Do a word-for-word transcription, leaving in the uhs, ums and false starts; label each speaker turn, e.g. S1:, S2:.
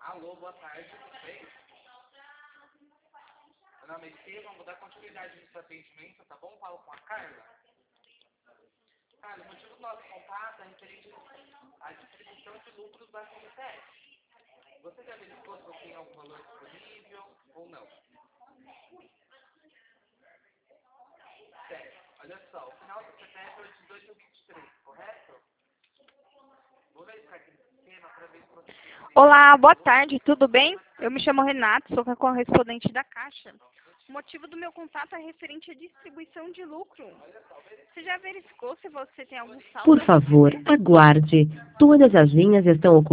S1: Alô, boa tarde, tudo bem? Meu nome é Estevam, vou dar continuidade nesse atendimento, tá bom? Falo com a Carla. Carla, o motivo do nosso contato é referente à distribuição de lucros da C M T S. Você já verificou se você tem algum valor disponível ou não? Certo. Olha só, o final do C P F é o de dois mil e vinte e três, correto? Vou verificar aqui no sistema para ver se você tem.
S2: Olá, boa tarde, tudo bem? Eu me chamo Renato, sou a correspondente da Caixa. O motivo do meu contato é referente à distribuição de lucro. Você já verificou se você tem algum saldo?
S3: Por favor, aguarde. Todas as linhas estão ocupadas.